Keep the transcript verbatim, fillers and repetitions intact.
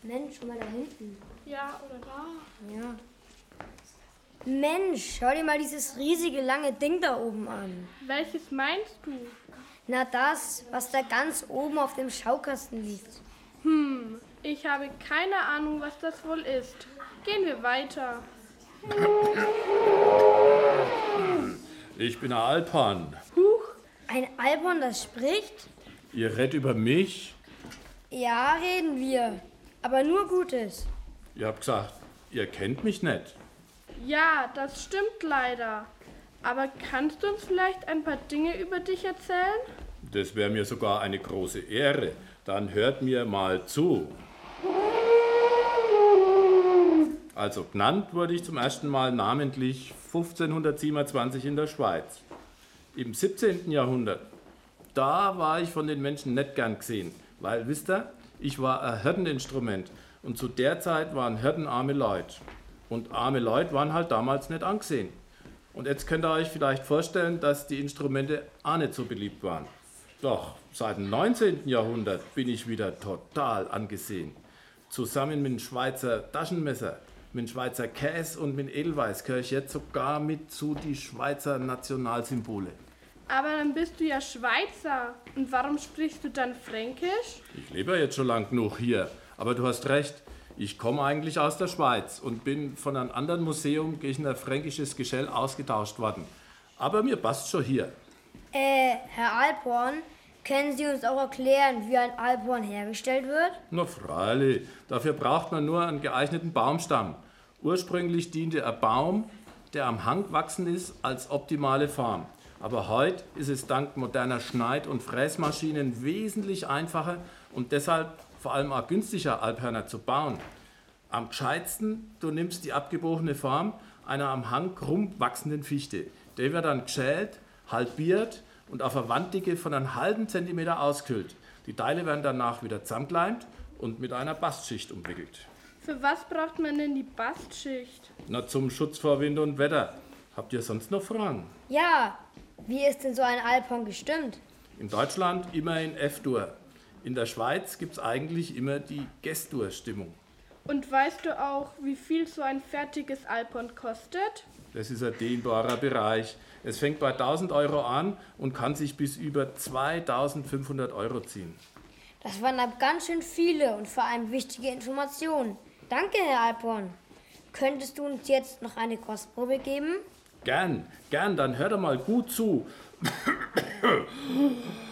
Mensch, schau mal da hinten. Ja, oder da. Ja. Mensch, schau dir mal dieses riesige, lange Ding da oben an. Welches meinst du? Na das, was da ganz oben auf dem Schaukasten liegt. Hm, ich habe keine Ahnung, was das wohl ist. Gehen wir weiter. Ich bin ein Alpan. Huch, ein Alphorn, das spricht? Ihr redet über mich? Ja, reden wir. Aber nur Gutes. Ihr habt gesagt, ihr kennt mich nicht. Ja, das stimmt leider. Aber kannst du uns vielleicht ein paar Dinge über dich erzählen? Das wäre mir sogar eine große Ehre. Dann hört mir mal zu. Also genannt wurde ich zum ersten Mal namentlich fünfzehnhundertsiebenundzwanzig in der Schweiz. Im siebzehnten Jahrhundert, da war ich von den Menschen nicht gern gesehen, weil, wisst ihr, ich war ein Hirteninstrument und zu der Zeit waren Hirten arme Leute. Und arme Leute waren halt damals nicht angesehen. Und jetzt könnt ihr euch vielleicht vorstellen, dass die Instrumente auch nicht so beliebt waren. Doch, seit dem neunzehnten Jahrhundert bin ich wieder total angesehen. Zusammen mit dem Schweizer Taschenmesser, mit dem Schweizer Käse und mit dem Edelweiß gehöre ich jetzt sogar mit zu die Schweizer Nationalsymbole. Aber dann bist du ja Schweizer. Und warum sprichst du dann Fränkisch? Ich lebe ja jetzt schon lang genug hier, aber du hast recht. Ich komme eigentlich aus der Schweiz und bin von einem anderen Museum gegen ein fränkisches Gestell ausgetauscht worden. Aber mir passt schon hier. Äh, Herr Alphorn, können Sie uns auch erklären, wie ein Alphorn hergestellt wird? Na freilich, dafür braucht man nur einen geeigneten Baumstamm. Ursprünglich diente ein Baum, der am Hang gewachsen ist, als optimale Form. Aber heute ist es dank moderner Schneid- und Fräsmaschinen wesentlich einfacher und deshalb vor allem auch günstiger, Alphörner zu bauen. Am gescheitsten, du nimmst die abgebrochene Form einer am Hang krumm wachsenden Fichte. Der wird dann geschält, halbiert und auf eine Wanddicke von einem halben Zentimeter auskühlt. Die Teile werden danach wieder zusammengeleimt und mit einer Bastschicht umwickelt. Für was braucht man denn die Bastschicht? Na, zum Schutz vor Wind und Wetter. Habt ihr sonst noch Fragen? Ja, wie ist denn so ein Alphorn gestimmt? In Deutschland immer in F-Dur. In der Schweiz gibt es eigentlich immer die G-Dur-Stimmung. Und weißt du auch, wie viel so ein fertiges Alphorn kostet? Das ist ein dehnbarer Bereich. Es fängt bei tausend Euro an und kann sich bis über zweitausendfünfhundert Euro ziehen. Das waren ab ganz schön viele und vor allem wichtige Informationen. Danke, Herr Alphorn. Könntest du uns jetzt noch eine Kostprobe geben? Gern, gern, dann hör doch mal gut zu.